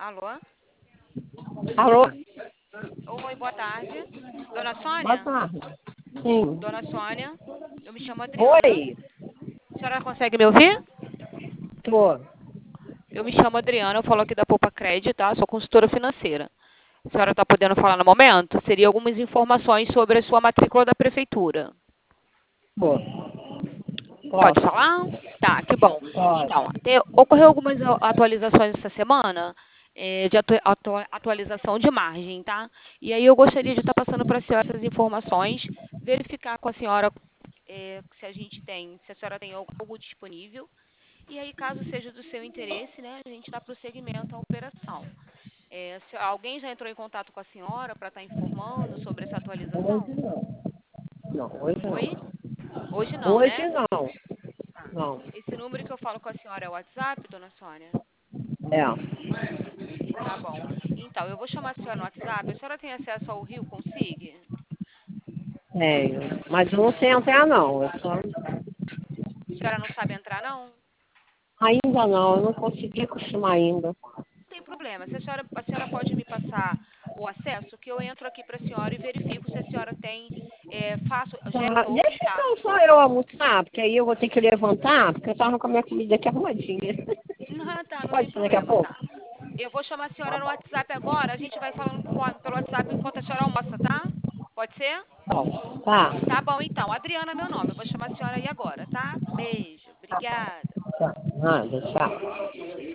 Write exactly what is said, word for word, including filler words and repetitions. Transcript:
Alô? Alô? Oi, boa tarde. Dona Boa Sônia? tarde. Sim. Dona Sônia, eu me chamo Adriana. Oi. A senhora consegue me ouvir? Tô. Eu me chamo Adriana, eu falo aqui da Poupa Crédito, tá? Sou consultora financeira. A senhora está podendo falar no momento? Seria algumas informações sobre a sua matrícula da prefeitura. Tô. Pode Posso? falar? Tá, que bom. Pode. Então, te- ocorreu algumas a- atualizações essa semana, eh, de atu- atu- atualização de margem, tá? E aí eu gostaria de estar passando para a senhora essas informações, verificar com a senhora eh, se a gente tem, se a senhora tem algo algo disponível. E aí, caso seja do seu interesse, né, a gente dá prosseguimento à operação. Eh, se alguém já entrou em contato com a senhora para estar informando sobre essa Hoje atualização? não. Não, hoje Oi? não. Hoje não, Hoje né? não. Tá. Não. Esse número que eu falo com a senhora é o WhatsApp, dona Sônia? É. Tá bom. Então, eu vou chamar a senhora no WhatsApp. A senhora tem acesso ao Rio Consig? Tenho. Mas eu não sei entrar não. Eu só... A senhora não sabe entrar, não? Ainda não. Eu não consegui acostumar ainda. Não tem problema. Se a senhora, a senhora pode me passar o acesso, que eu entro aqui para a senhora e verifico se a senhora tem, é, faço, gero Tá. um novo Deixa então cadastro. só eu almoçar, porque aí eu vou ter que levantar, porque eu tava com a minha comida aqui arrumadinha. Não, tá, não tem Pode ser daqui a problema, pouco? tá. Eu vou chamar a Tá senhora no bom. WhatsApp agora. A gente vai falando com a- pelo WhatsApp enquanto a senhora almoça, tá? Pode ser? Bom. Tá. Tá bom, então. Adriana é meu nome. Eu vou chamar a senhora aí agora, tá? Beijo. Obrigada. Tá. Nada, tchau.